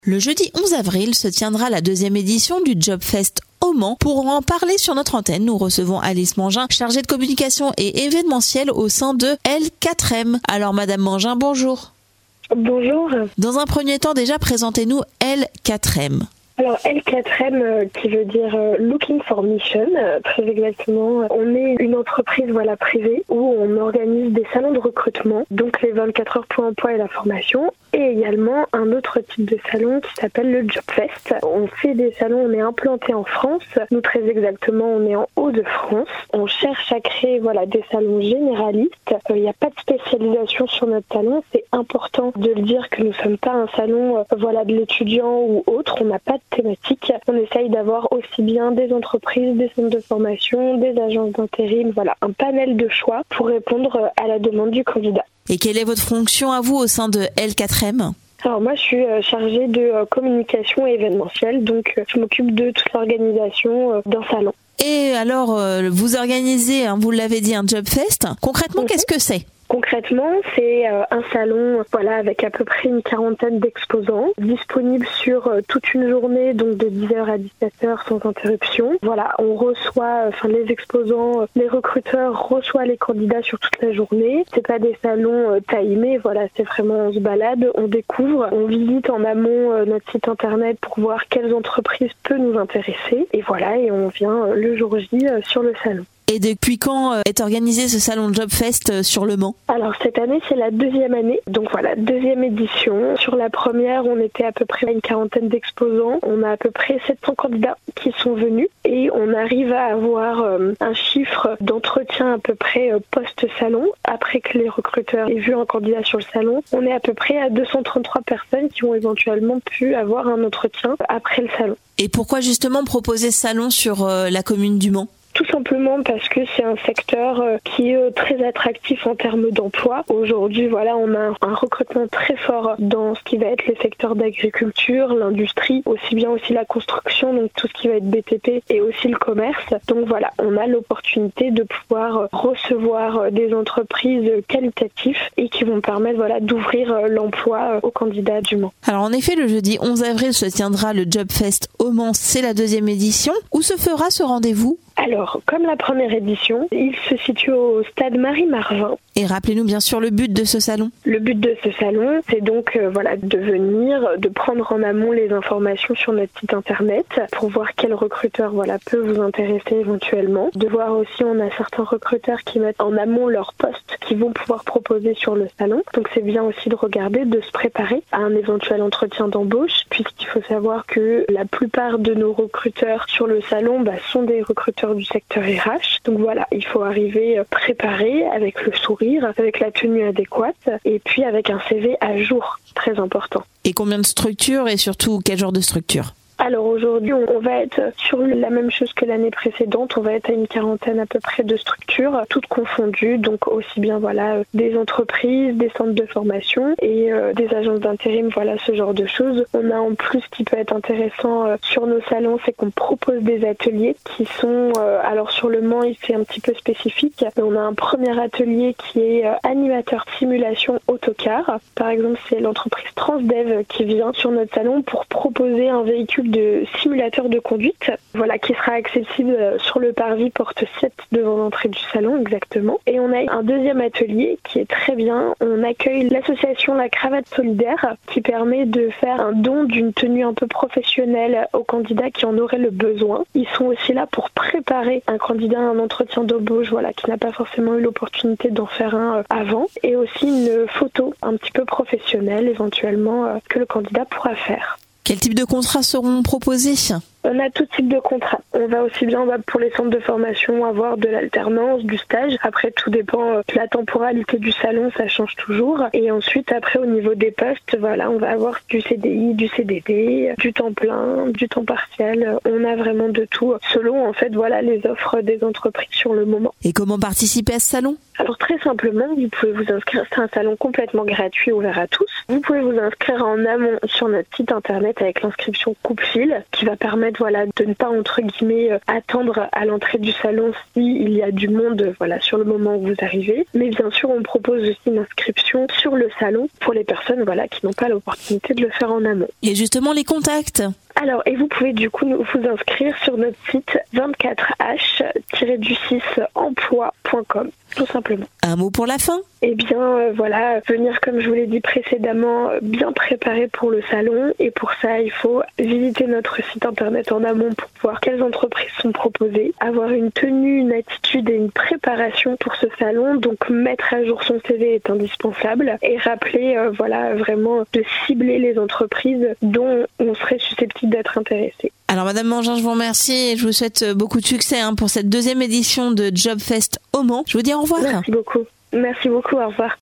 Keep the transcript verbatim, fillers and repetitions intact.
Le jeudi onze avril se tiendra la deuxième édition du JobFest au Mans. Pour en parler sur notre antenne, nous recevons Alice Mangin, chargée de communication et événementiel au sein de L quatre M. Alors Madame Mangin, bonjour. Bonjour. Dans un premier temps déjà, présentez-nous L quatre M. Alors L quatre M euh, qui veut dire euh, Looking for Mission, euh, très exactement. On est une entreprise voilà privée où on organise des salons de recrutement, donc les vingt-quatre heures pour l'emploi et la formation, et également un autre type de salon qui s'appelle le JobFest. On fait des salons, on est implanté en France, nous très exactement on est en Hauts-de-France. On cherche à créer voilà des salons généralistes. Il n'y a pas de spécialisation sur notre salon, c'est important de le dire que nous ne sommes pas un salon euh, voilà de l'étudiant ou autre, on n'a pas de thématique. On essaye d'avoir aussi bien des entreprises, des centres de formation, des agences d'intérim, voilà, un panel de choix pour répondre à la demande du candidat. Et quelle est votre fonction à vous au sein de L quatre M ? Alors moi je suis chargée de communication et événementielle, donc je m'occupe de toute l'organisation d'un salon. Et alors vous organisez, hein, vous l'avez dit, un JobFest. Concrètement, mmh. qu'est-ce que c'est ? Concrètement, c'est euh, un salon voilà, avec à peu près une quarantaine d'exposants, disponible sur euh, toute une journée, donc de dix heures à dix-sept heures sans interruption. Voilà, on reçoit, enfin euh, les exposants, euh, les recruteurs reçoivent les candidats sur toute la journée. C'est pas des salons euh, timés, voilà, c'est vraiment on se balade, on découvre, on visite en amont euh, notre site internet pour voir quelles entreprises peuvent nous intéresser. Et voilà, et on vient euh, le jour J euh, sur le salon. Et depuis quand est organisé ce salon JobFest sur le Mans ? Alors cette année c'est la deuxième année, donc voilà, deuxième édition. Sur la première on était à peu près à une quarantaine d'exposants, on a à peu près sept cents candidats qui sont venus et on arrive à avoir euh, un chiffre d'entretien à peu près euh, post-salon. Après que les recruteurs aient vu un candidat sur le salon, on est à peu près à deux cent trente-trois personnes qui ont éventuellement pu avoir un entretien après le salon. Et pourquoi justement proposer ce salon sur euh, la commune du Mans ? Tout simplement parce que c'est un secteur qui est très attractif en termes d'emploi. Aujourd'hui, voilà, on a un recrutement très fort dans ce qui va être les secteurs d'agriculture, l'industrie, aussi bien aussi la construction, donc tout ce qui va être B T P et aussi le commerce. Donc voilà, on a l'opportunité de pouvoir recevoir des entreprises qualitatives et qui vont permettre voilà d'ouvrir l'emploi aux candidats du Mans. Alors en effet, le jeudi onze avril se tiendra le JobFest au Mans, c'est la deuxième édition. Où se fera ce rendez-vous ? Alors, comme la première édition, il se situe au stade Marie-Marvin. Et rappelez-nous bien sûr le but de ce salon. Le but de ce salon, c'est donc euh, voilà, de venir, de prendre en amont les informations sur notre site internet pour voir quel recruteur voilà, peut vous intéresser éventuellement. De voir aussi, on a certains recruteurs qui mettent en amont leurs postes qu'ils vont pouvoir proposer sur le salon. Donc c'est bien aussi de regarder, de se préparer à un éventuel entretien d'embauche, puisqu'il faut savoir que la plupart de nos recruteurs sur le salon bah, sont des recruteurs du secteur R H. Donc voilà, il faut arriver préparé avec le sourire, avec la tenue adéquate et puis avec un C V à jour, très important. Et combien de structures et surtout quel genre de structure ? Alors aujourd'hui, on va être sur la même chose que l'année précédente. On va être à une quarantaine à peu près de structures, toutes confondues. Donc aussi bien voilà des entreprises, des centres de formation et euh, des agences d'intérim, voilà ce genre de choses. On a en plus, ce qui peut être intéressant euh, sur nos salons, c'est qu'on propose des ateliers qui sont, euh, alors sur le Mans, c'est un petit peu spécifique. On a un premier atelier qui est euh, animateur de simulation autocar. Par exemple, c'est l'entreprise Transdev qui vient sur notre salon pour proposer un véhicule de simulateur de conduite, voilà, qui sera accessible sur le parvis porte sept devant l'entrée du salon exactement. Et on a un deuxième atelier qui est très bien. On accueille l'association La Cravate Solidaire qui permet de faire un don d'une tenue un peu professionnelle aux candidats qui en auraient le besoin. Ils sont aussi là pour préparer un candidat à un entretien d'embauche, voilà, qui n'a pas forcément eu l'opportunité d'en faire un avant. Et aussi une photo un petit peu professionnelle éventuellement que le candidat pourra faire. Quel type de contrats seront proposés ? On a tout type de contrat. On va aussi bien va pour les centres de formation avoir de l'alternance, du stage. Après, tout dépend de la temporalité du salon, ça change toujours. Et ensuite, après, au niveau des postes, voilà, on va avoir du C D I, du C D D, du temps plein, du temps partiel. On a vraiment de tout selon, en fait, voilà, les offres des entreprises sur le moment. Et comment participer à ce salon ? Alors très simplement, vous pouvez vous inscrire, c'est un salon complètement gratuit, ouvert à tous. Vous pouvez vous inscrire en amont sur notre site internet avec l'inscription coupe-fil qui va permettre permettre voilà, de ne pas, entre guillemets, attendre à l'entrée du salon s'il y a du monde voilà, sur le moment où vous arrivez. Mais bien sûr, on propose aussi une inscription sur le salon pour les personnes voilà, qui n'ont pas l'opportunité de le faire en amont. Et justement, les contacts. Alors, et vous pouvez du coup vous inscrire sur notre site vingt-quatre H six emploi point com, tout simplement. Un mot pour la fin ? Eh bien, euh, voilà, venir, comme je vous l'ai dit précédemment, bien préparé pour le salon. Et pour ça, il faut visiter notre site internet en amont pour voir quelles entreprises sont proposées, avoir une tenue, une attitude et une préparation pour ce salon. Donc, mettre à jour son C V est indispensable et rappeler, euh, voilà, vraiment de cibler les entreprises dont on serait susceptible d'être intéressé. Alors Madame Mangin, je vous remercie et je vous souhaite beaucoup de succès hein, pour cette deuxième édition de Jobfest au Mans. Je vous dis au revoir. Merci beaucoup. Merci beaucoup, au revoir.